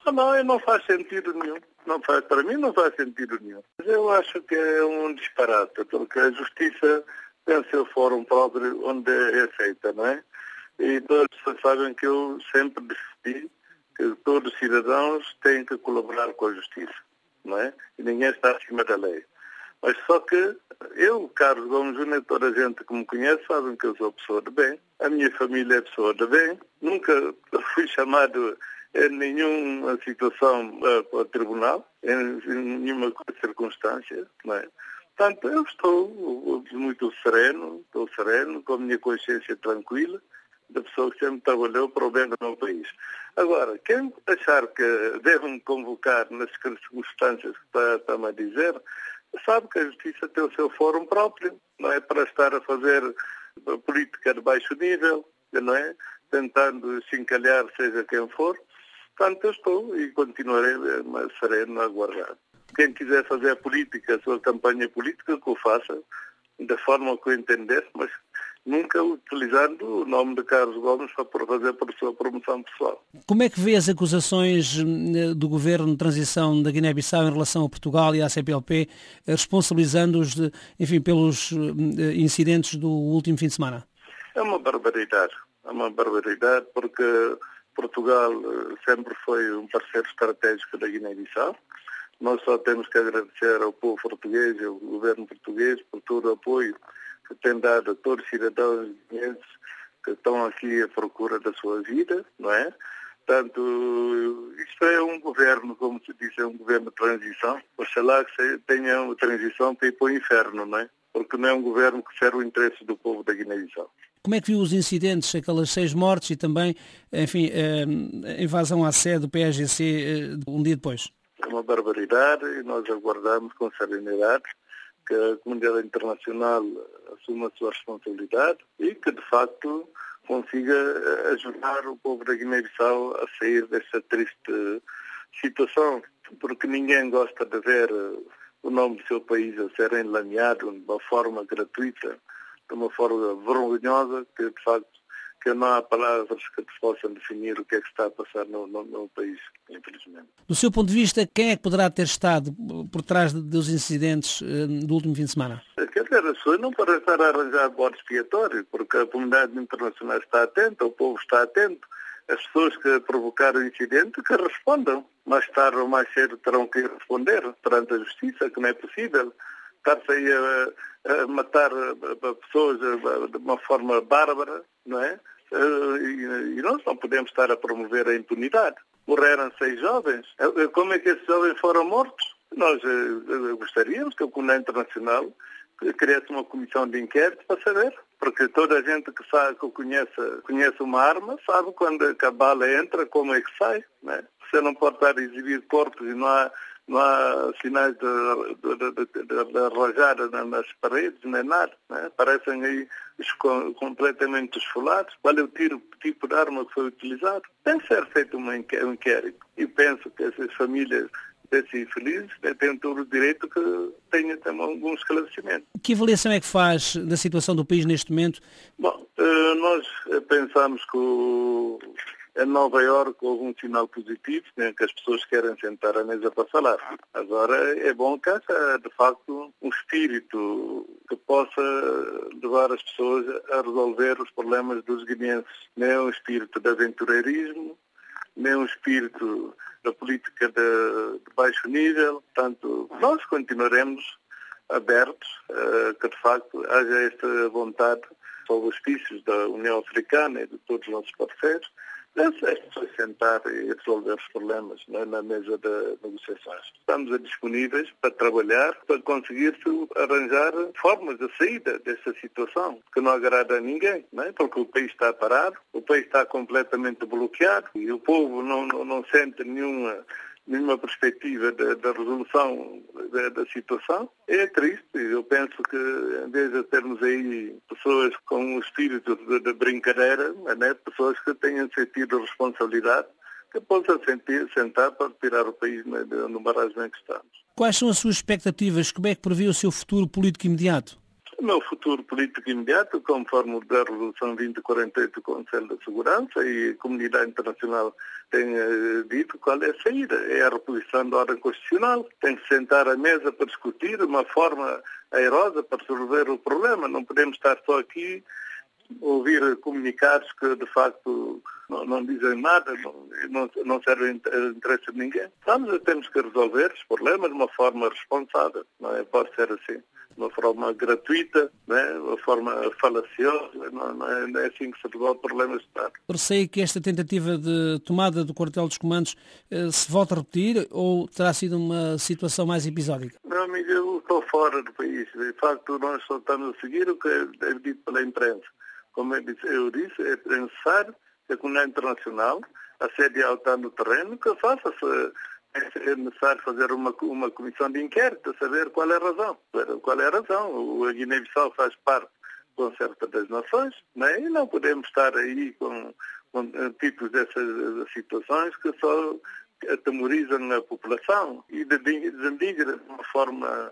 Não, não faz sentido nenhum. Para mim não faz sentido nenhum. Mas eu acho que é um disparate, porque a justiça tem o seu fórum próprio onde é feita, não é? E todas as pessoas sabem que eu sempre defendi que todos os cidadãos têm que colaborar com a justiça, não é? E ninguém está acima da lei. Mas só que eu, Carlos Gomes Júnior, toda a gente que me conhece sabe que eu sou pessoa de bem, a minha família é pessoa de bem, nunca fui chamado em nenhuma situação para o tribunal, em nenhuma circunstância, não é? Portanto, eu estou muito sereno, com a minha consciência tranquila, da pessoa que sempre trabalhou para o bem do meu país. Agora, quem achar que devem convocar nas circunstâncias que está-me a dizer, sabe que a justiça tem o seu fórum próprio, não é para estar a fazer política de baixo nível, não é? Tentando se encalhar seja quem for. Portanto, eu estou e continuarei sereno a aguardar. Quem quiser fazer política, a sua campanha política, que o faça, da forma que eu entender, mas nunca utilizando o nome de Carlos Gomes para fazer por sua promoção pessoal. Como é que vê as acusações do governo de transição da Guiné-Bissau em relação a Portugal e à CPLP, responsabilizando-os, pelos incidentes do último fim de semana? É uma barbaridade porque Portugal sempre foi um parceiro estratégico da Guiné-Bissau. Nós só temos que agradecer ao povo português e ao governo português por todo o apoio que tem dado a todos os cidadãos guineenses que estão aqui à procura da sua vida, não é? Portanto, isto é um governo, como se diz, é um governo de transição. Oxalá que tenha uma transição para ir para o inferno, não é? Porque não é um governo que serve o interesse do povo da Guiné-Bissau. Como é que viu os incidentes, aquelas 6 mortes e também, a invasão à sede do PAGC um dia depois? É uma barbaridade e nós aguardamos com serenidade que a comunidade internacional assuma a sua responsabilidade e que, de facto, consiga ajudar o povo da Guiné-Bissau a sair desta triste situação, porque ninguém gosta de ver o nome do seu país a ser enlameado de uma forma gratuita, de uma forma vergonhosa, que, de facto, que não há palavras que possam definir o que é que está a passar no país, infelizmente. Do seu ponto de vista, quem é que poderá ter estado por trás dos incidentes do último fim de semana? Quer dizer, as pessoas não podem estar a arranjar bode expiatório, porque a comunidade internacional está atenta, o povo está atento. As pessoas que provocaram o incidente que respondam. Mais tarde ou mais cedo terão que responder perante a justiça, que não é possível estar-se aí a matar pessoas de uma forma bárbara, não é? E nós não podemos estar a promover a impunidade. Morreram 6 jovens. Como é que esses jovens foram mortos? Nós gostaríamos que a comunidade internacional criasse uma comissão de inquérito para saber. Porque toda a gente que sabe, que conhece uma arma, sabe quando a bala entra, como é que sai. Não é? Você não pode estar a exibir corpos e não há sinais de rajada nas paredes, nem nada. Né? Parecem aí completamente esfolados. Qual é o tipo de arma que foi utilizado? Tem que ser feito um inquérito. E penso que essas famílias desses infelizes têm todo o direito que tenham também algum esclarecimento. Que avaliação é que faz da situação do país neste momento? Bom, nós pensamos que em Nova Iorque houve um sinal positivo, né, que as pessoas querem sentar à mesa para falar. Agora é bom que haja, de facto, um espírito que possa levar as pessoas a resolver os problemas dos guineenses. Nem um espírito de aventureirismo, nem um espírito da política de baixo nível. Portanto, nós continuaremos abertos que, de facto, haja esta vontade, sob os auspícios da União Africana e de todos os nossos parceiros, as pessoas sentar e resolver os problemas, né, na mesa de negociações. Estamos disponíveis para trabalhar, para conseguir-se arranjar formas de saída desta situação, que não agrada a ninguém, né, porque o país está parado, o país está completamente bloqueado e o povo não sente nenhuma perspectiva da resolução da situação. É triste. Eu penso que, em vez de termos aí pessoas com um espírito de brincadeira, né, pessoas que tenham sentido responsabilidade, que possam sentar para tirar o país no marasmo em que estamos. Quais são as suas expectativas? Como é que prevê o seu futuro político imediato? O meu futuro político imediato, conforme a Resolução 2048 do Conselho de Segurança e a comunidade internacional tem dito qual é a saída. É a reposição da ordem constitucional. Tem que sentar à mesa para discutir uma forma airosa para resolver o problema. Não podemos estar só aqui ouvir comunicados que de facto não dizem nada, não servem interesse de ninguém. Temos que resolver os problemas de uma forma responsável, não é? Pode ser assim, de uma forma gratuita, não é? De uma forma falaciosa, não é assim que se resolve problemas de Estado. Receio que esta tentativa de tomada do quartel dos comandos se volte a repetir ou terá sido uma situação mais episódica? Meu amigo, eu estou fora do país. De facto, nós só estamos a seguir o que é dito pela imprensa. Como eu disse, é necessário que a comunidade internacional, a CDAO está no terreno, que faça-se. É necessário fazer uma comissão de inquérito, a saber qual é a razão. Qual é a razão? A Guiné-Bissau faz parte do concerto das nações, não é? E não podemos estar aí com tipos dessas situações que só atemorizam a população e denigram de uma forma,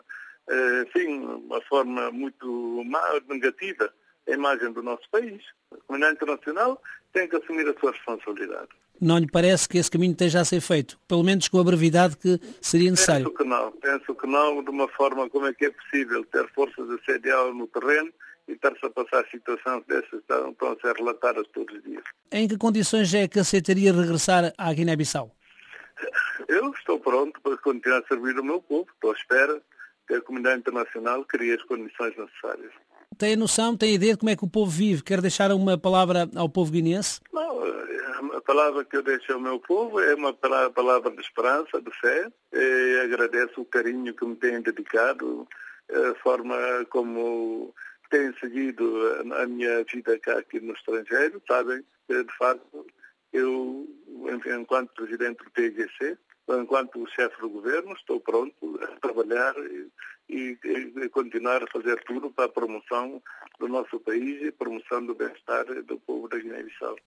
uma forma muito negativa a imagem do nosso país. A comunidade internacional tem que assumir a sua responsabilidade. Não lhe parece que esse caminho esteja a ser feito? Pelo menos com a brevidade que seria necessário? Penso que não, de uma forma como é que é possível ter forças da CDAO no terreno e estar-se a passar situações dessas estão a ser relatadas todos os dias. Em que condições é que aceitaria regressar à Guiné-Bissau? Eu estou pronto para continuar a servir o meu povo. Estou à espera que a comunidade internacional crie as condições necessárias. Tem a noção, tem a ideia de como é que o povo vive? Quer deixar uma palavra ao povo guineense? Não, a palavra que eu deixo ao meu povo é uma palavra de esperança, de fé. E agradeço o carinho que me têm dedicado, a forma como têm seguido a minha vida cá aqui no estrangeiro. Sabem que, de facto, eu, enquanto presidente do PIGC, enquanto chefe do governo, estou pronto a trabalhar e continuar a fazer tudo para a promoção do nosso país e a promoção do bem-estar do povo da Guiné-Bissau.